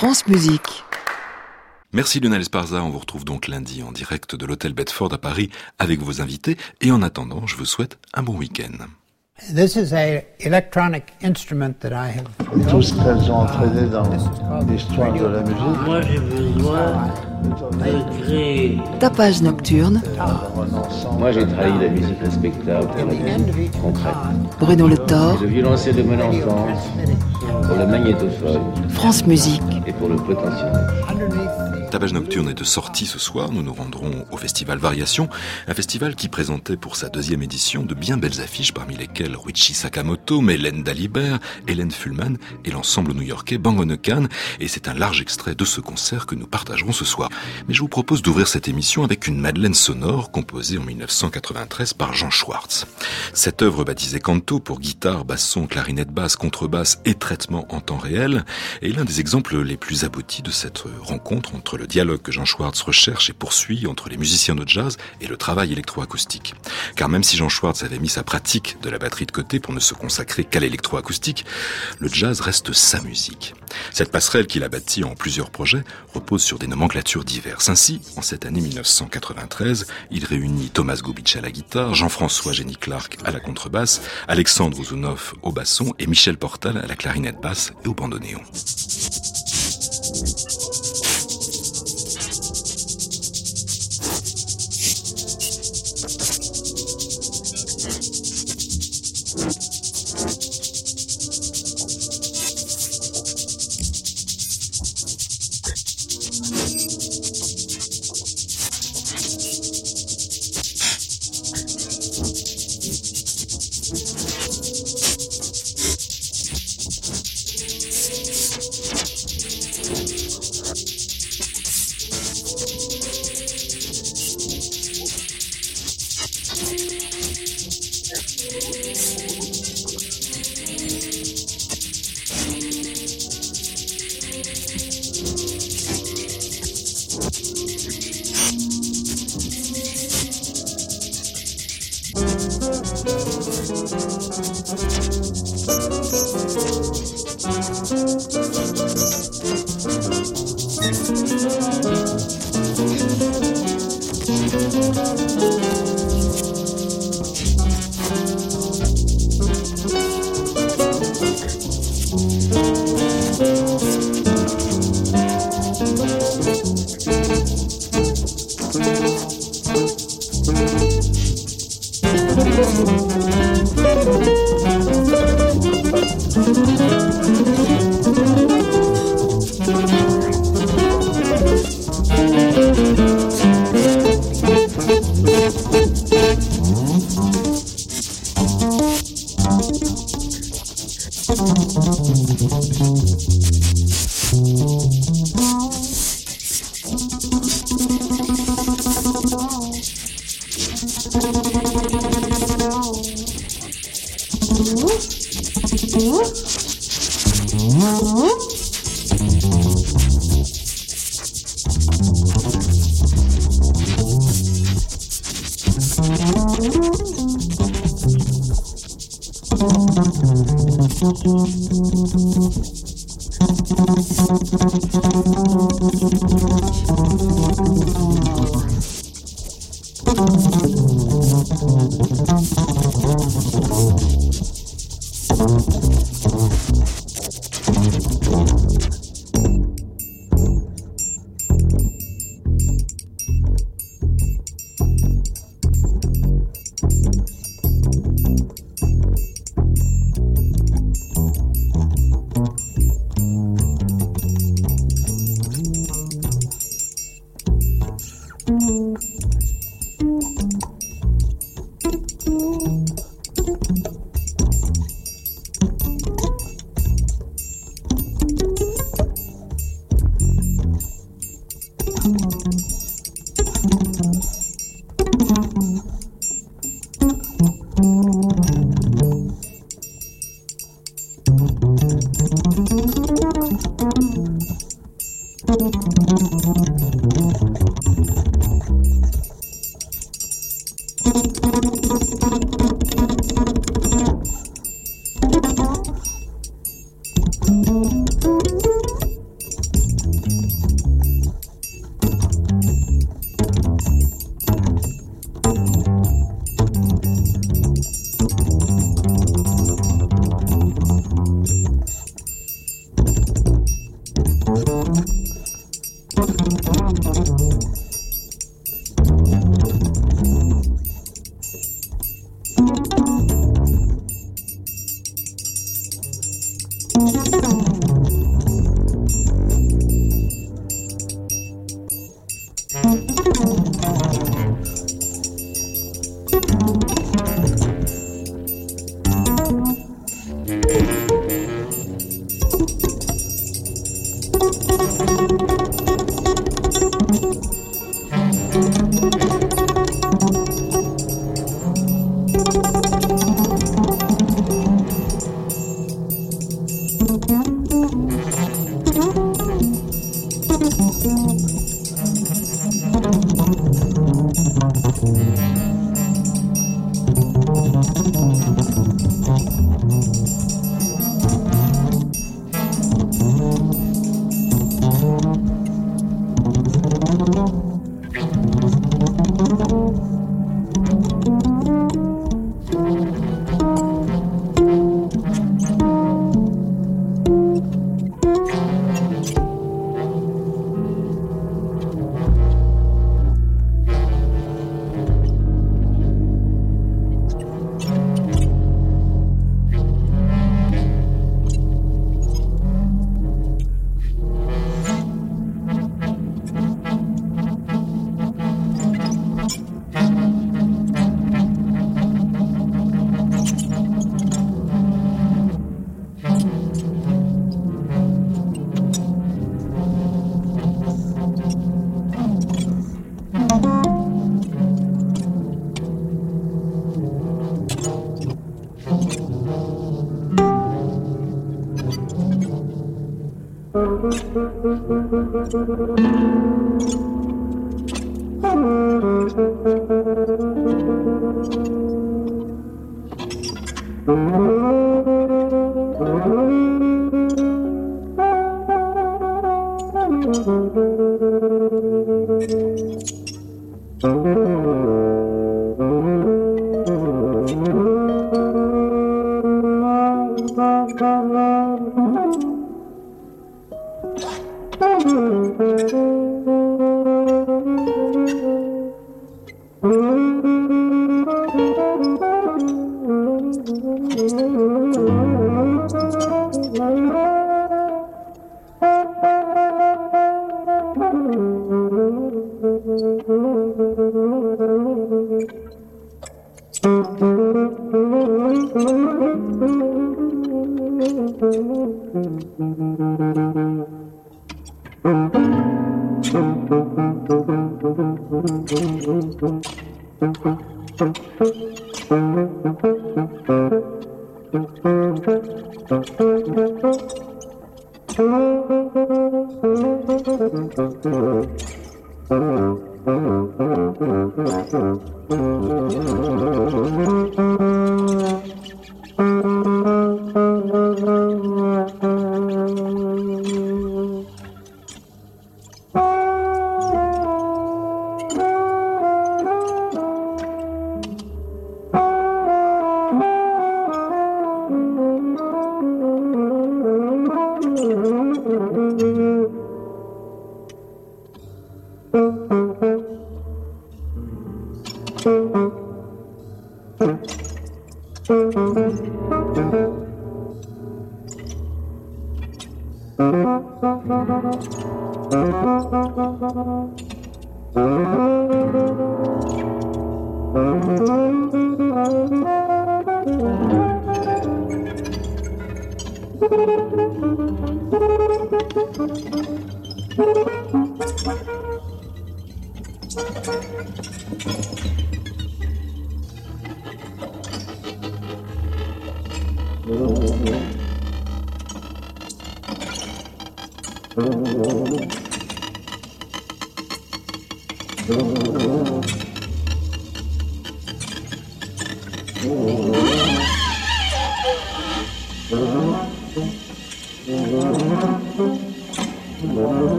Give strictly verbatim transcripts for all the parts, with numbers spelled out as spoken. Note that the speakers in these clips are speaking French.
France Musique. Merci Lionel Esparza, on vous retrouve donc lundi en direct de l'hôtel Bedford à Paris avec vos invités et en attendant, je vous souhaite un bon week-end. This is a electronic instrument that I have built. Tout ce qu'elles ont entraîné dans l'histoire de la musique. Moi j'ai besoin de créer. Tapage nocturne. Moi j'ai trahi la musique respectable pour la musique concrète. Bruno Le Thor. Le violoncelle de mon enfance pour le magnétophone. France Musique. Et pour le potentiel. Tapage nocturne est de sortie ce soir, nous nous rendrons au festival Variation, un festival qui présentait pour sa deuxième édition de bien belles affiches parmi lesquelles Ruichi Sakamoto, Mélène Dalibert, Hélène Fullman et l'ensemble new-yorkais Bang on a Can, et c'est un large extrait de ce concert que nous partagerons ce soir. Mais je vous propose d'ouvrir cette émission avec une madeleine sonore composée en dix-neuf cent quatre-vingt-treize par Jean Schwartz. Cette œuvre baptisée Canto pour guitare, basson, clarinette basse, contrebasse et traitement en temps réel est l'un des exemples les plus aboutis de cette rencontre entre le dialogue que Jean Schwartz recherche et poursuit entre les musiciens de jazz et le travail électroacoustique. Car même si Jean Schwartz avait mis sa pratique de la batterie de côté pour ne se consacrer qu'à l'électroacoustique, le jazz reste sa musique. Cette passerelle qu'il a bâtie en plusieurs projets repose sur des nomenclatures diverses. Ainsi, en cette année dix-neuf cent quatre-vingt-treize, il réunit Thomas Gubitsch à la guitare, Jean-François Jenny Clark à la contrebasse, Alexandre Ouzunov au basson et Michel Portal à la clarinette basse et au bandoneon.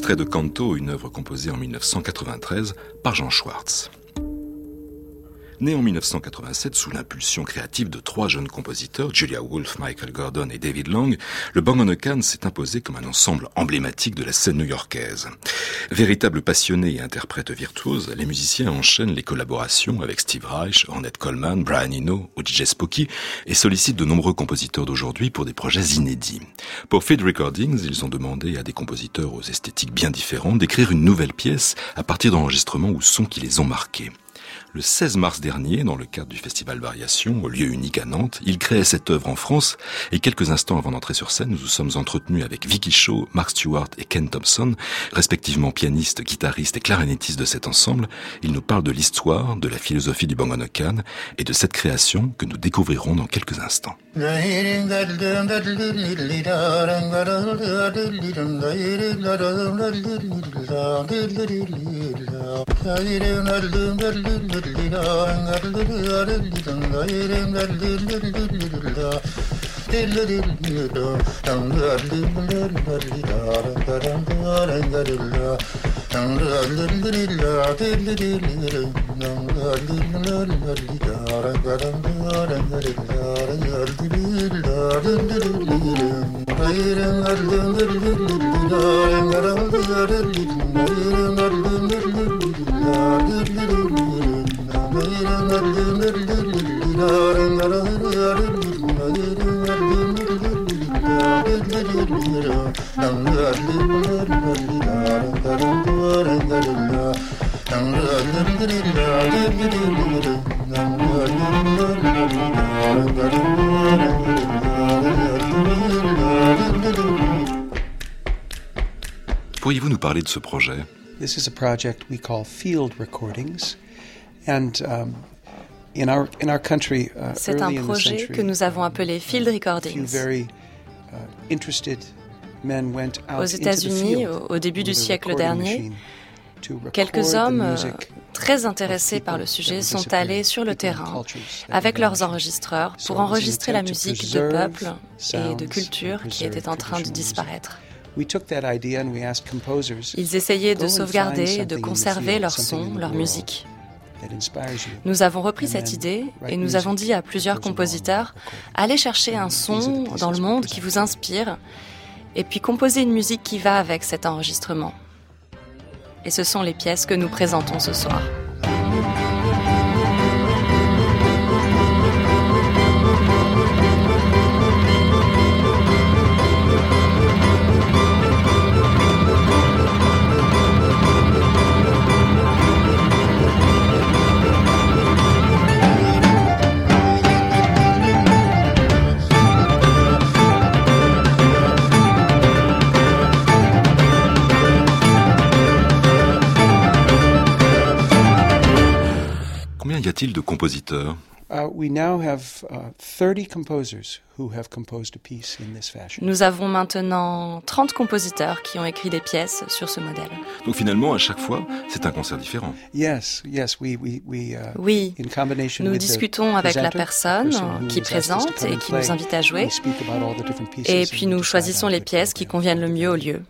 extrait de Canto, une œuvre composée en mille neuf cent quatre-vingt-treize par Jean Schwartz. Né en mille neuf cent quatre-vingt-sept sous l'impulsion créative de trois jeunes compositeurs, Julia Wolfe, Michael Gordon et David Lang, le Bang on a Can s'est imposé comme un ensemble emblématique de la scène new-yorkaise. Véritable passionné et interprète virtuose, les musiciens enchaînent les collaborations avec Steve Reich, Ornette Coleman, Brian Eno ou D J Spooky et sollicitent de nombreux compositeurs d'aujourd'hui pour des projets inédits. Pour Feed Recordings, ils ont demandé à des compositeurs aux esthétiques bien différentes d'écrire une nouvelle pièce à partir d'enregistrements ou sons qui les ont marqués. Le seize mars dernier, dans le cadre du festival Variation, au lieu unique à Nantes, il créait cette œuvre en France et quelques instants avant d'entrer sur scène, nous nous sommes entretenus avec Vicky Shaw, Mark Stewart et Ken Thompson, respectivement pianistes, guitaristes et clarinettistes de cet ensemble. Ils nous parlent de l'histoire, de la philosophie du Bang on a Can et de cette création que nous découvrirons dans quelques instants. Pourriez-vous nous parler de ce projet? This is a project we call Field Recordings, and um, in our in our country, uh, c'est un projet que nous avons appelé Field Recordings. Very, uh, interested men went out Aux États-Unis, au début du siècle dernier, quelques hommes très intéressés par le sujet sont allés sur le terrain avec leurs enregistreurs pour enregistrer la musique de peuples et de cultures qui étaient en train de disparaître. Ils essayaient de sauvegarder et de conserver leurs sons, leur musique. Nous avons repris cette idée et nous avons dit à plusieurs compositeurs « Allez chercher un son dans le monde qui vous inspire et puis composez une musique qui va avec cet enregistrement. » Et ce sont les pièces que nous présentons ce soir. Combien y a-t-il de compositeurs? Nous avons maintenant trente compositeurs qui ont écrit des pièces sur ce modèle. Donc finalement, à chaque fois, c'est un concert différent. Yes, yes, we, we, we, uh, oui, nous discutons avec la personne qui présente et qui nous invite à jouer, et puis nous choisissons les pièces qui conviennent le mieux au lieu.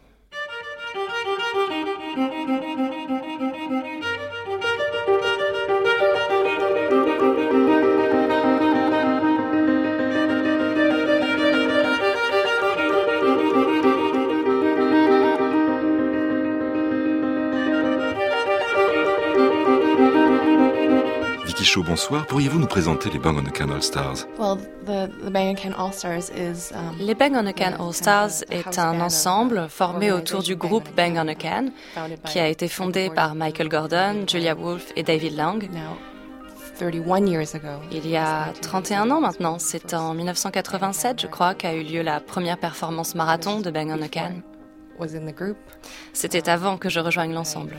Bonsoir, pourriez-vous nous présenter les Bang on a Can All Stars? Well, the, the Bang on a Can All Stars is, um, les Bang on a Can All Stars est un ensemble formé autour du groupe Bang on a Can, qui a été fondé par Michael Gordon, Julia Wolfe et David Lang. Il y a trente et un ans maintenant, c'est en mille neuf cent quatre-vingt-sept, je crois, qu'a eu lieu la première performance marathon de Bang on a Can. C'était avant que je rejoigne l'ensemble.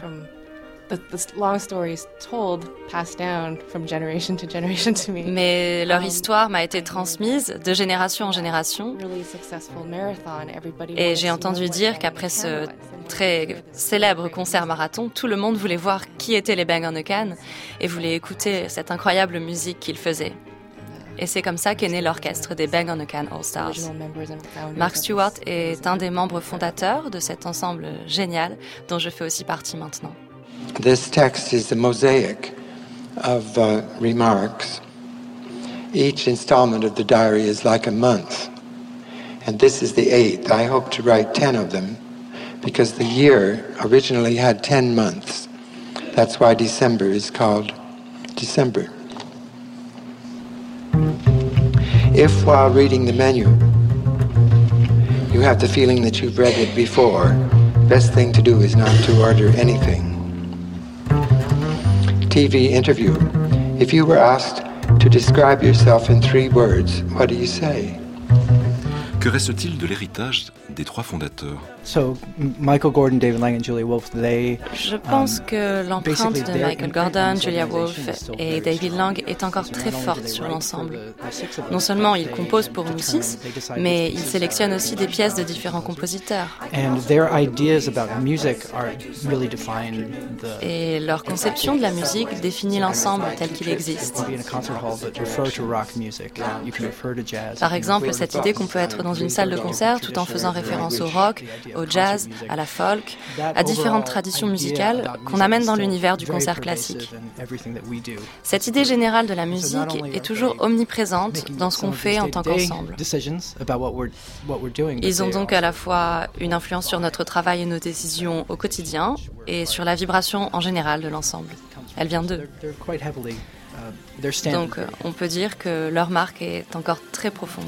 Mais leur histoire m'a été transmise de génération en génération. Et j'ai entendu dire qu'après ce très célèbre concert marathon, tout le monde voulait voir qui étaient les Bang on a Can et voulait écouter cette incroyable musique qu'ils faisaient. Et c'est comme ça qu'est né l'orchestre des Bang on a Can All Stars. Mark Stewart est un des membres fondateurs de cet ensemble génial dont je fais aussi partie maintenant. This text is a mosaic of uh, remarks. Each installment of the diary is like a month. And this is the eighth. I hope to write ten of them because the year originally had ten months. That's why December is called December. If while reading the menu, you have the feeling that you've read it before, best thing to do is not to order anything. T V interview. If you were asked to describe yourself in three words, what do you say? Que reste-t-il de l'héritage des trois fondateurs? So, Michael Gordon, David Lang and Julia Wolfe, they, Je pense que l'empreinte de Michael Gordon, Julia Wolfe et David Lang est encore très forte sur l'ensemble. Non seulement ils composent pour nous six, mais ils sélectionnent aussi des pièces de différents compositeurs. Et leur conception de la musique définit l'ensemble tel qu'il existe. Par exemple, cette idée qu'on peut être dans une salle de concert tout en faisant référence au rock, au jazz, à la folk, à différentes traditions musicales qu'on amène dans l'univers du concert classique. Cette idée générale de la musique est toujours omniprésente dans ce qu'on fait en tant qu'ensemble. Ils ont donc à la fois une influence sur notre travail et nos décisions au quotidien et sur la vibration en général de l'ensemble. Elle vient d'eux. Donc on peut dire que leur marque est encore très profonde.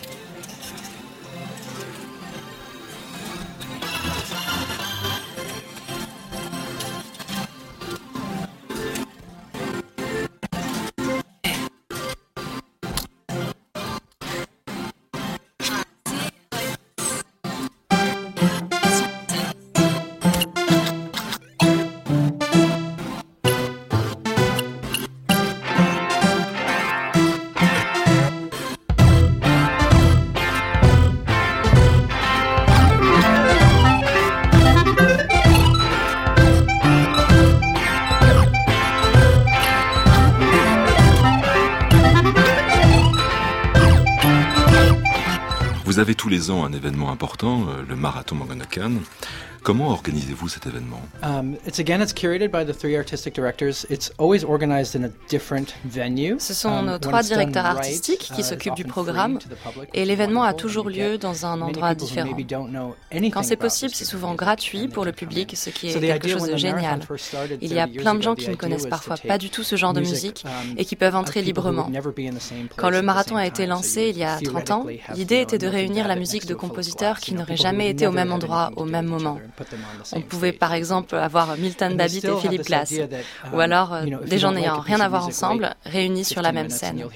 Vous avez tous les ans un événement important, le marathon Bang on a Can. Comment organisez-vous cet événement? Um, it's again, it's curated by the three artistic directors. It's always organized in a different venue. Ce sont nos trois directeurs artistiques qui s'occupent du programme et l'événement a toujours lieu dans un endroit différent. Quand c'est possible, c'est souvent gratuit pour le public, ce qui est quelque chose de génial. Il y a plein de gens qui ne connaissent parfois pas du tout ce genre de musique et qui peuvent entrer librement. Quand le marathon a été lancé il y a trente ans, l'idée était de réunir la musique de compositeurs qui n'auraient jamais été au même endroit au même moment. On pouvait par exemple avoir Milton Babbitt et Philip Glass, ou alors euh, des gens n'ayant rien à voir ensemble, réunis sur la même scène.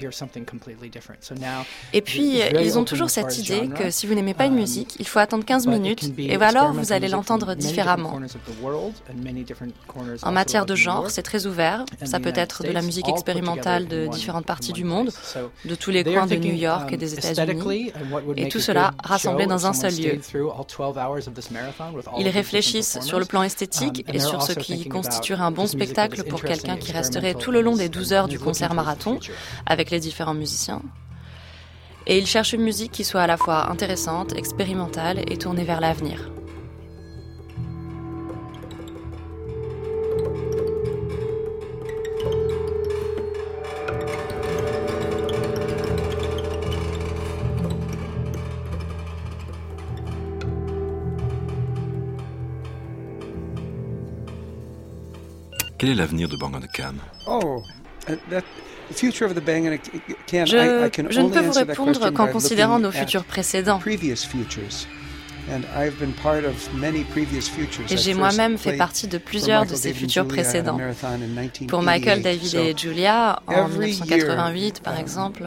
Et puis, ils ont toujours cette idée que si vous n'aimez pas une musique, il faut attendre quinze minutes, et alors vous allez l'entendre différemment. En matière de genre, c'est très ouvert, ça peut être de la musique expérimentale de différentes parties du monde, de tous les coins de New York et des États-Unis, et tout cela rassemblé dans un seul lieu. Ils réfléchissent sur le plan esthétique et sur ce qui constituerait un bon spectacle pour quelqu'un qui resterait tout le long des douze heures du concert marathon avec les différents musiciens. Et ils cherchent une musique qui soit à la fois intéressante, expérimentale et tournée vers l'avenir. Quel est l'avenir de Bang on a Can? Oh, that, the future of the Bang on a Can. Je, I, I can je ne only peux vous answer that répondre question qu'en by considérant nos looking futurs at précédents. previous futures. And I've been part of many previous futures. Et j'ai moi-même fait partie de plusieurs de ces futurs précédents. Pour Michael, David et Julia, en dix-neuf cent quatre-vingt-huit par exemple,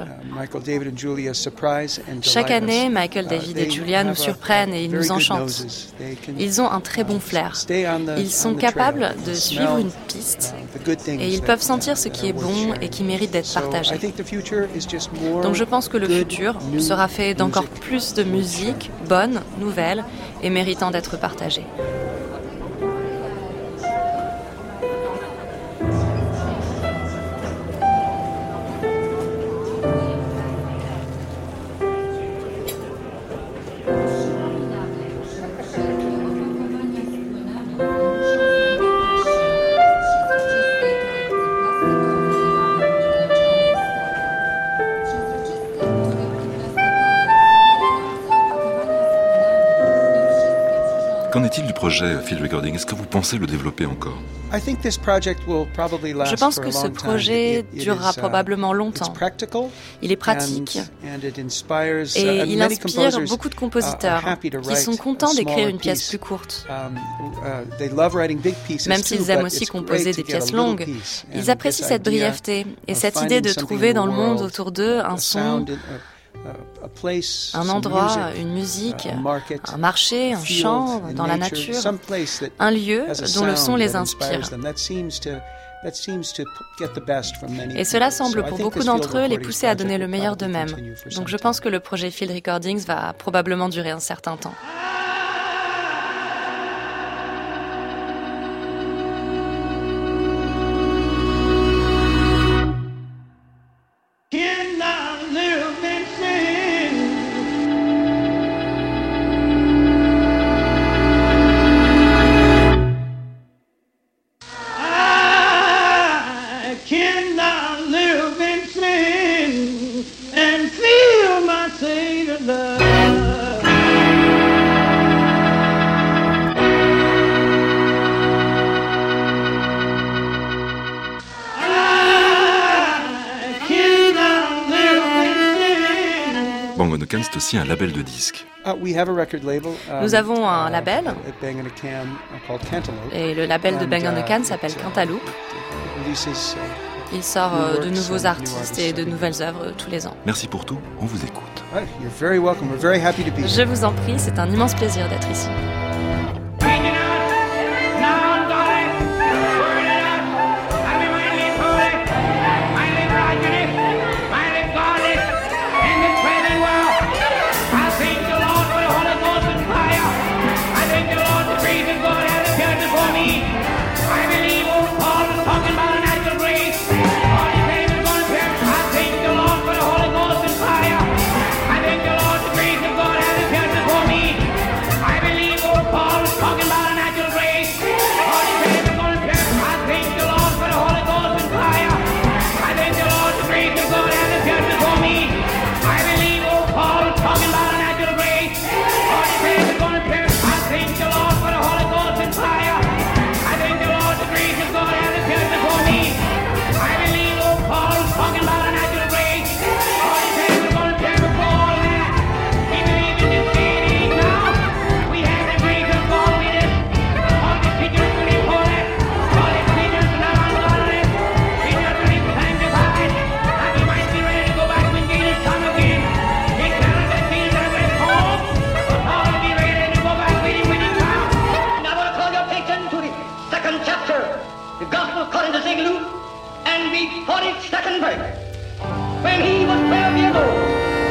chaque année, Michael, David et Julia nous surprennent et ils nous enchantent. Ils ont un très bon flair. Ils sont capables de suivre une piste et ils peuvent sentir ce qui est bon et qui mérite d'être partagé. Donc je pense que le futur sera fait d'encore plus de musique bonne, nouvelle, et méritant d'être partagé. Qu'en est-il du projet Field Recording? Est-ce que vous pensez le développer encore? Je pense que ce projet durera probablement longtemps. Il est pratique et il inspire beaucoup de compositeurs qui sont contents d'écrire une pièce plus courte. Même s'ils aiment aussi composer des pièces longues, ils apprécient cette brièveté et cette idée de trouver dans le monde autour d'eux un son, un endroit, une musique, un marché, un champ, dans la nature, un lieu dont le son les inspire. Et cela semble pour beaucoup d'entre eux les pousser à donner le meilleur d'eux-mêmes. Donc je pense que le projet Field Recordings va probablement durer un certain temps. Bang on a Can, c'est aussi un label de disques. Nous avons un label, et le label de Bang on a Can s'appelle Cantaloupe. Il sort de nouveaux artistes et de nouvelles œuvres tous les ans. Merci pour tout, on vous écoute. Je vous en prie, c'est un immense plaisir d'être ici. When he was twelve years old,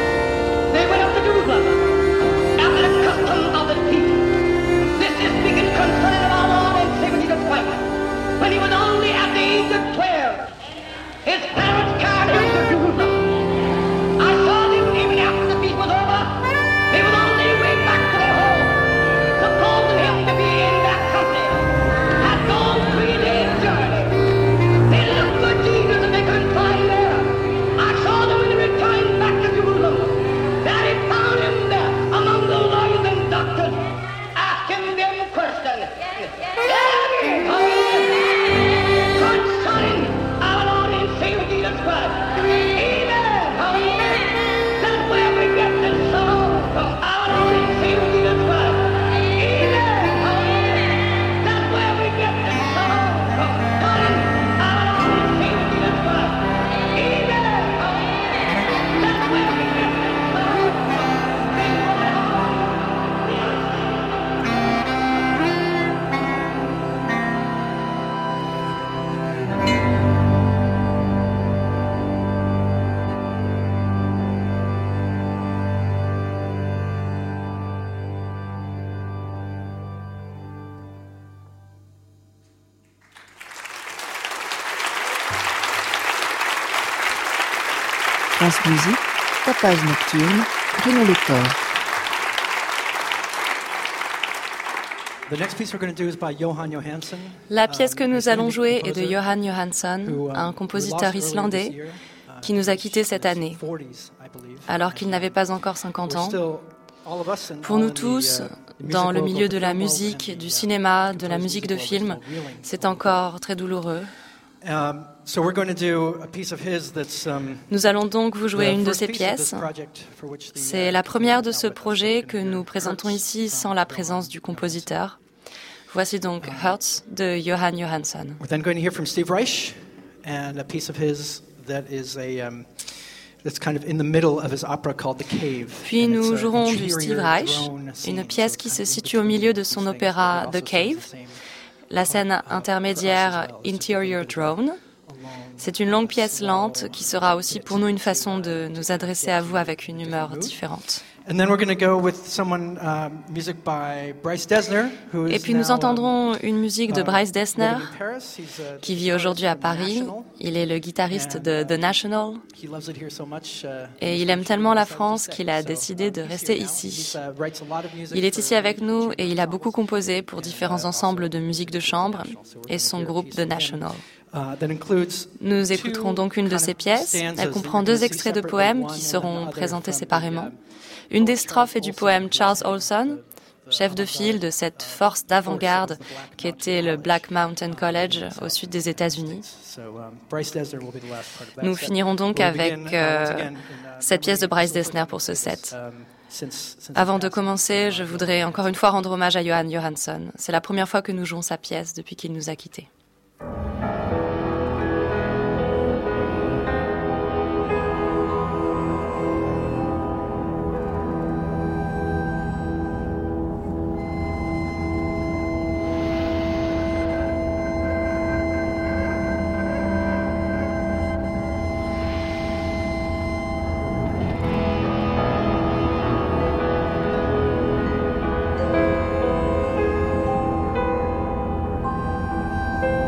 they went up to Jerusalem after the custom of the people. This is speaking concerning our Lord and Savior Jesus Christ. When he was only at the age of twelve, his parents carried him to Jerusalem. I saw them even after the feast was over. They were on their way back to their home, supposing him to be in that company. Had gone three days' journey. They looked for Jesus and they couldn't find him there. I saw them when they returned back to Jerusalem. That he found him there among the lawyers and doctors, asking them questions. Concerning our Lord and Savior Jesus Christ. Amen. That's where we get the song from our Lord and Savior Jesus Christ. Amen. That's where we get the song from our Lord and Savior Jesus Christ. Amen. That's where we get the song France Musique, Tapage Nocturne, Bruno Le Thor. La pièce que nous allons jouer est de Jóhann Jóhannsson, un compositeur islandais qui nous a quittés cette année, alors qu'il n'avait pas encore cinquante ans. Pour nous tous, dans le milieu de la musique, du cinéma, de la musique de film, c'est encore très douloureux. Nous allons donc vous jouer une de ces pièces. C'est la première de ce projet que nous présentons ici sans la présence du compositeur. Voici donc Hertz de Jóhann Jóhannsson. We're then going to hear from Steve Reich and a piece of his that is a um, that's kind of in the middle of his opera called The Cave. Puis nous jouerons du Steve Reich, une pièce qui se situe au milieu de son opéra The Cave, la scène intermédiaire Interior Drone. C'est une longue pièce lente qui sera aussi pour nous une façon de nous adresser à vous avec une humeur différente. And then we're going to go with someone uh, music by Bryce Dessner, who is Et puis nous now, entendrons une musique de Bryce Dessner, living in Paris. He's a qui vit aujourd'hui à Paris. Il est le guitariste de The National. He loves it here so much, uh, Et il aime tellement la France qu'il a décidé de rester ici. Il est ici avec nous et il a beaucoup composé pour différents ensembles de musique de chambre et son groupe The National. Nous écouterons donc une de ses pièces. Elle comprend deux extraits de poèmes qui seront présentés séparément. Une des strophes est du poème Charles Olson, chef de file de cette force d'avant-garde qui était le Black Mountain College au sud des États-Unis. Nous finirons donc avec euh, cette pièce de Bryce Dessner pour ce set. Avant de commencer, je voudrais encore une fois rendre hommage à Jóhann Jóhannsson. C'est la première fois que nous jouons sa pièce depuis qu'il nous a quittés. Thank you.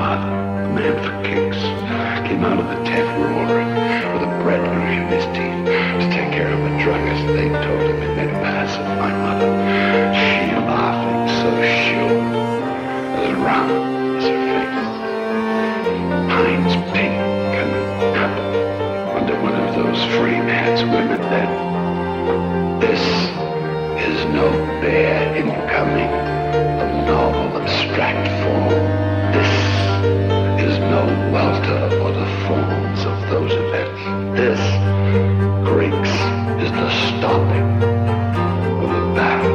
father, a man for kicks, came out of the tent roaring with a breadwinner in his teeth to take care of a druggist. They told him it made a pass of my mother. She laughing so sure, as round as her face. Pines pink and purple under one of those frame hats women then. This is no bare incoming of novel abstract form. This is no welter or the forms of those events. This, Greeks, is the stopping of a battle.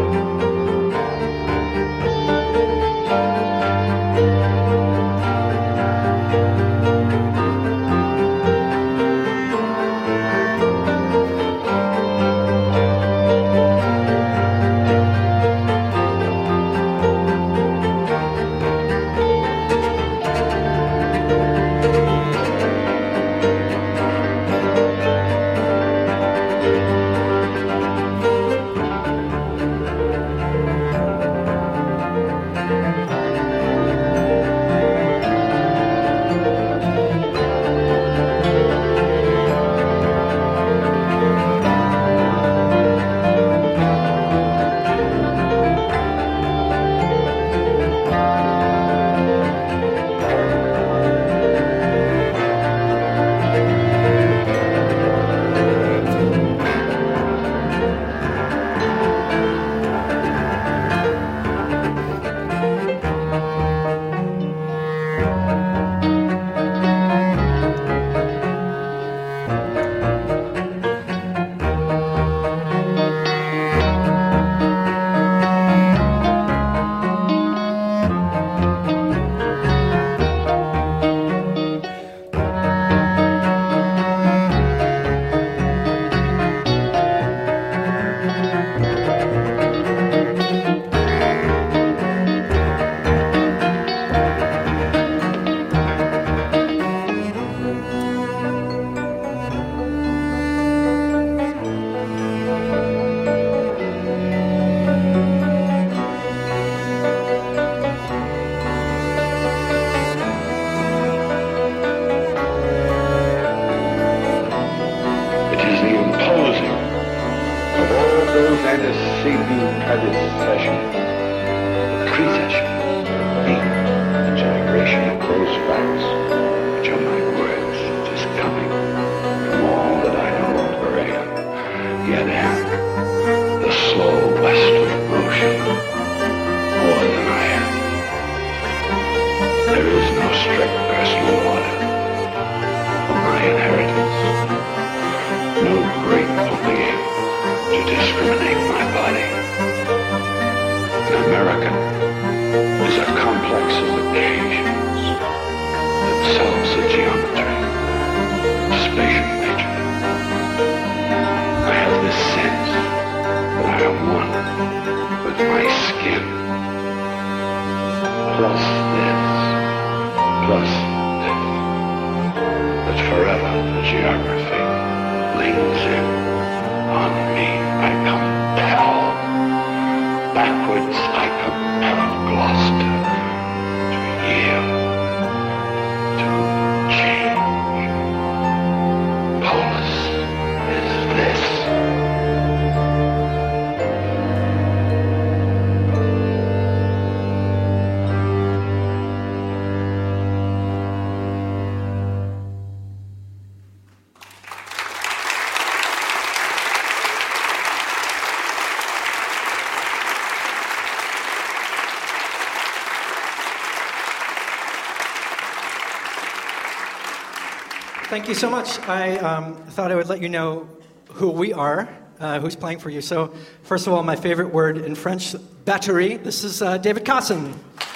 Thank you so much. I um, thought I would let you know who we are, uh, who's playing for you. So, first of all, my favorite word in French, batterie. This is uh, David Cosson.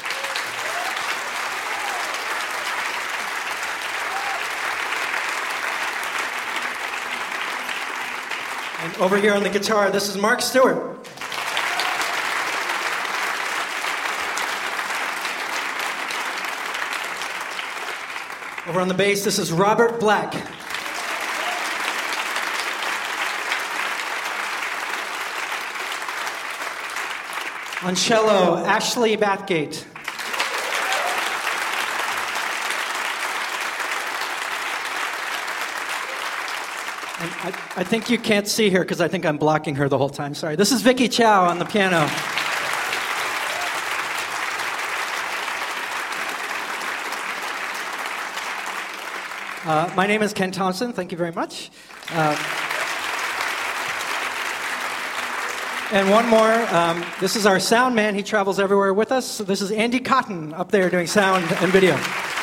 And over here on the guitar, this is Mark Stewart. Over on the bass, this is Robert Black. On cello, Ashley Bathgate. And I, I think you can't see her because I think I'm blocking her the whole time. Sorry. This is Vicky Chow on the piano. Uh, my name is Ken Thompson. Thank you very much. Uh, and one more. Um, this is our sound man. He travels everywhere with us. So this is Andy Cotton up there doing sound and video.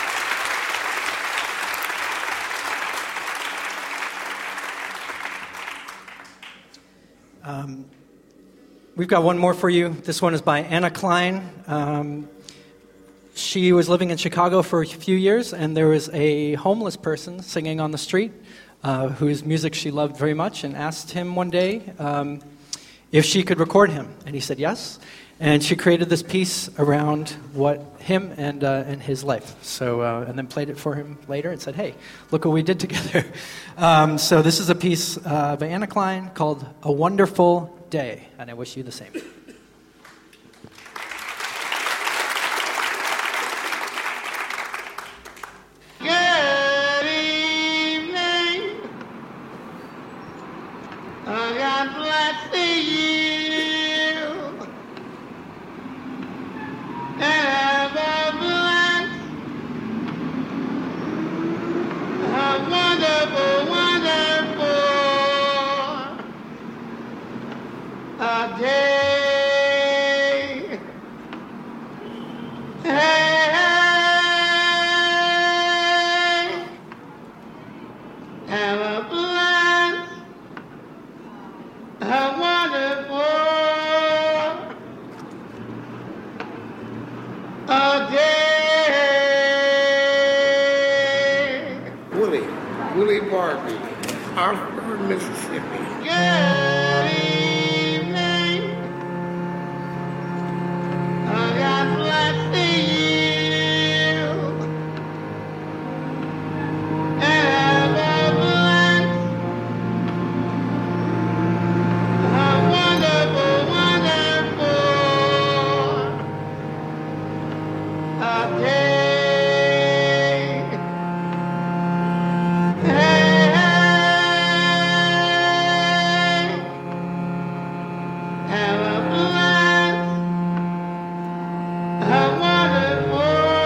Um, we've got one more for you. This one is by Anna Klein. Um, she was living in Chicago for a few years, and there was a homeless person singing on the street uh, whose music she loved very much, and asked him one day um, if she could record him. And he said yes. And she created this piece around what him and uh, and his life. So uh, and then played it for him later and said, "Hey, look what we did together." um, so this is a piece uh, by Anna Klein called "A Wonderful Day," and I wish you the same. Good evening. God bless you. Have a blessed, a wonderful, wonderful a day. Hey, have a blessed, a wonderful a day. Willie, Willie Barbie, Hartford, Mississippi. Good evening. Oh, God bless you. And have a blessed, a wonderful, wonderful a day. Hey, have a blessed, a wonderful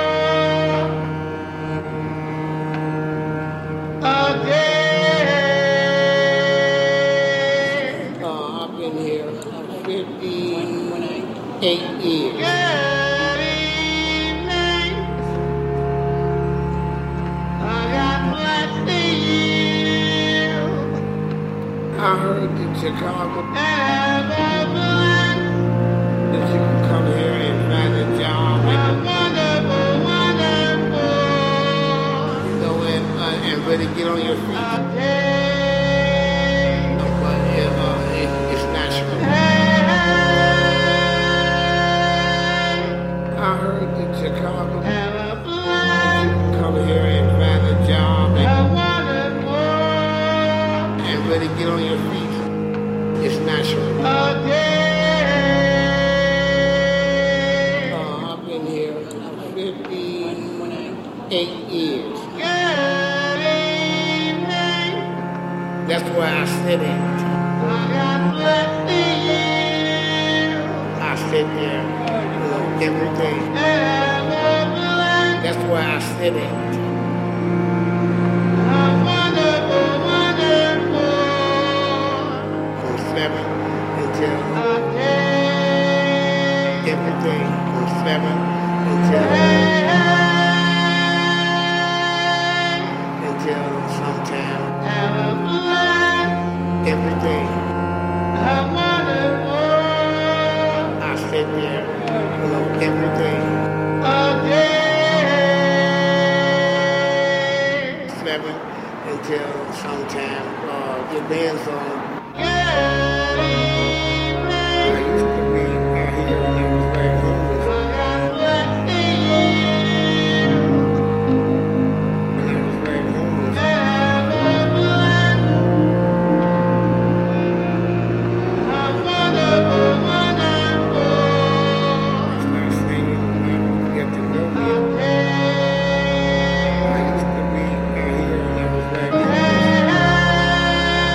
a day. Uh, I've been here fifty-eight years. Good evening. Oh, God bless you. I heard that Chicago, Have a blessed, that you can come here and find a job a and wonderful, wonderful go in uh, and really get on your feet. a day. But it, uh, it, it's natural. I heard that Chicago, Have a blessed, come here and find a job a and, wonderful and really get on your feet. It's natural. a day. Uh, I've been here fifty-eight years. Good evening. That's where I sit in. Oh, God bless you. I sit there, you know, every day. Have a blessed, That's where I sit in. a wonderful, wonderful From seven until a day. every day. From seven until until sometime. Have a blessed, Every day. a wonderful I sit there, you know, every day. a day. Seven until sometime. Uh, depends on. Good I evening. used to be out here when I was very homeless. God bless you. When I was very homeless. Have a blessed, a wonderful, wonderful I started singing when I would get to know me. a day. I used to be out here when I was very homeless.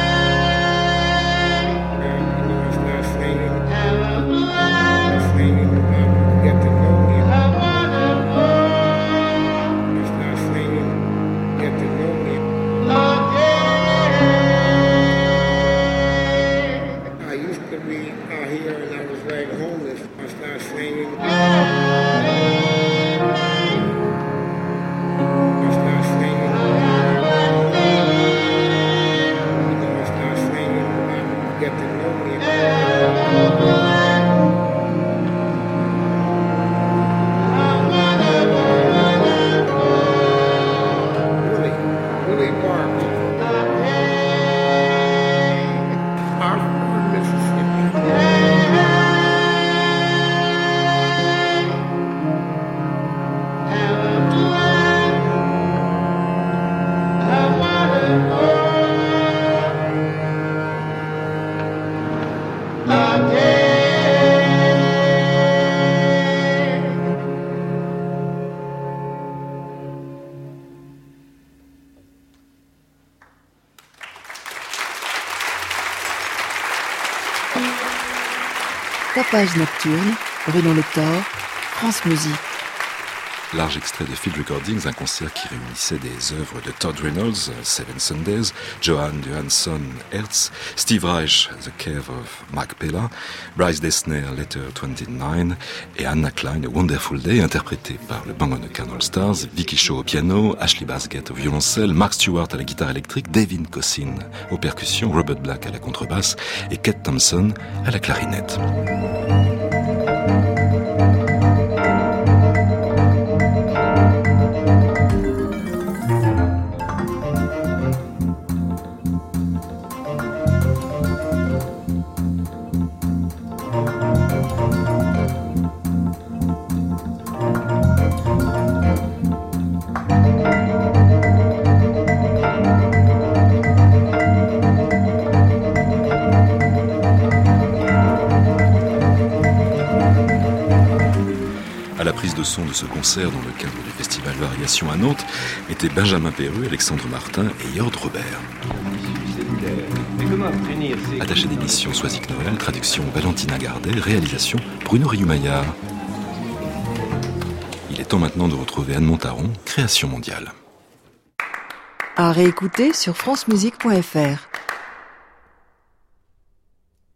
Tapage nocturne, Bruno Lector, France Musique. Large extrait de Field Recordings, un concert qui réunissait des œuvres de Todd Reynolds, Seven Sundays, Johan Johansson, Hertz, Steve Reich, The Cave of Machpelah, Bryce Dessner, Letter vingt-neuf, et Anna Klein, A Wonderful Day, interprété par le Bang on the Can All Stars, Vicky Shaw au piano, Ashley Basgett au violoncelle, Mark Stewart à la guitare électrique, David Cossin aux percussions, Robert Black à la contrebasse et Kate Thompson à la clarinette. Son de ce concert dans le cadre du festival Variation à Nantes étaient Benjamin Perru, Alexandre Martin et Jord Robert. Attaché d'émission Soisic Noël, traduction Valentina Gardet, réalisation Bruno Riou-Maillard. Il est temps maintenant de retrouver Anne Montaron, Création mondiale. À réécouter sur francemusique point f r.